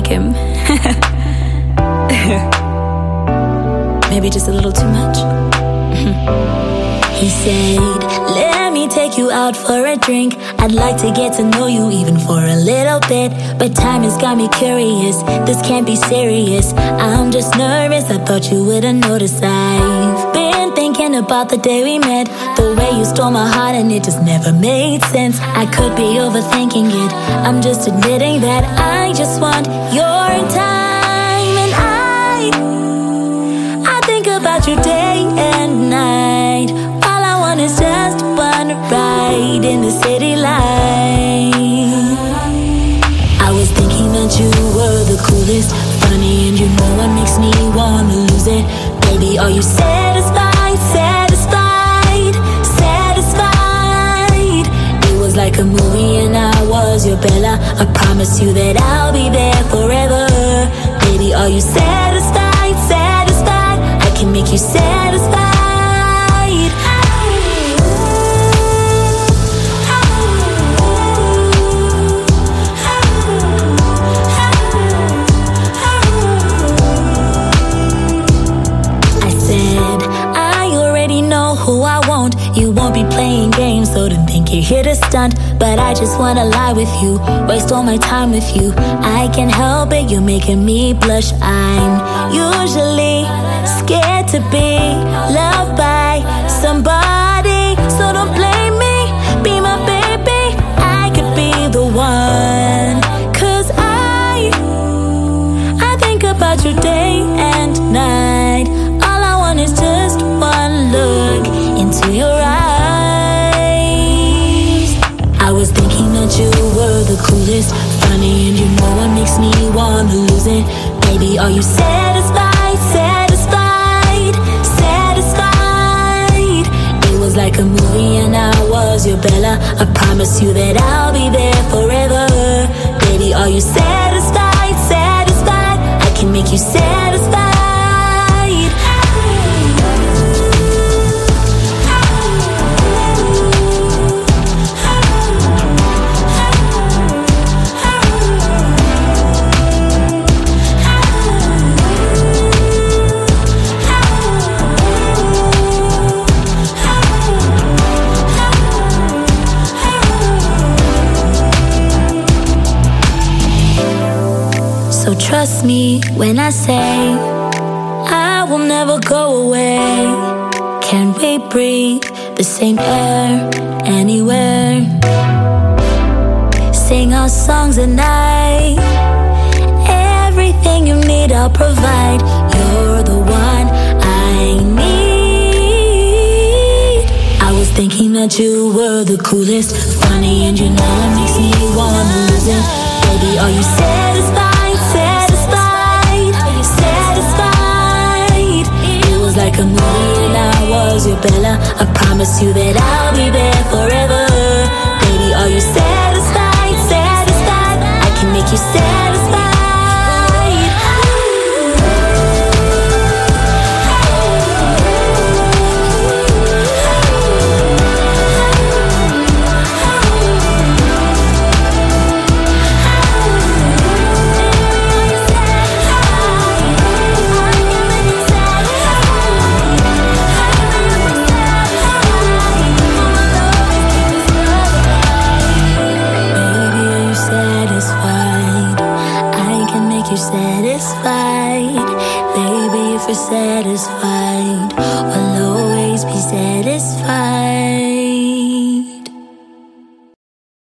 like him. Maybe just a little too much. He said, let me take you out for a drink. I'd like to get to know you even for a little bit, but time has got me curious. This can't be serious. I'm just nervous. I thought you would've noticed. I've been thinking about the day we met, the way you stole my heart and it just never made sense. I could be overthinking it. I'm just admitting that I just want your time, and I think about you day and night. All I want is just one ride in the city light. I was thinking that you were the coolest, funny, and you know what makes me wanna lose it. Baby, are you satisfied, satisfied, satisfied? It was like a movie and I was your Bella. I promise you that I'll be there forever. Baby, are you satisfied, satisfied? I can make you satisfied. Who I won't, you won't be playing games, so don't think you're here to stunt. But I just wanna lie with you, waste all my time with you. I can't help it, you're making me blush. I'm usually scared to be loved by somebody, so don't blame me, be my baby. I could be the one, 'cause I think about you day and night. All I want is just one look into your eyes. I was thinking that you were the coolest, funny, and you know what makes me wanna lose it. Baby, are you satisfied, satisfied, satisfied? It was like a movie and I was your Bella. I promise you that I'll be there forever. Baby, are you satisfied, satisfied? I can make you satisfied. So trust me when I say I will never go away. Can we breathe the same air anywhere? Sing our songs at night. Everything you need I'll provide. You're the one I need. I was thinking that you were the coolest, funny, and you know it makes me wanna lose it. Baby, are you satisfied? Satisfied, satisfied. It was like a movie and I was your Bella. I promise you that I'll be there forever. Baby, are you satisfied, satisfied? I can make you satisfied. Satisfied, baby, if you're satisfied, I'll always be satisfied.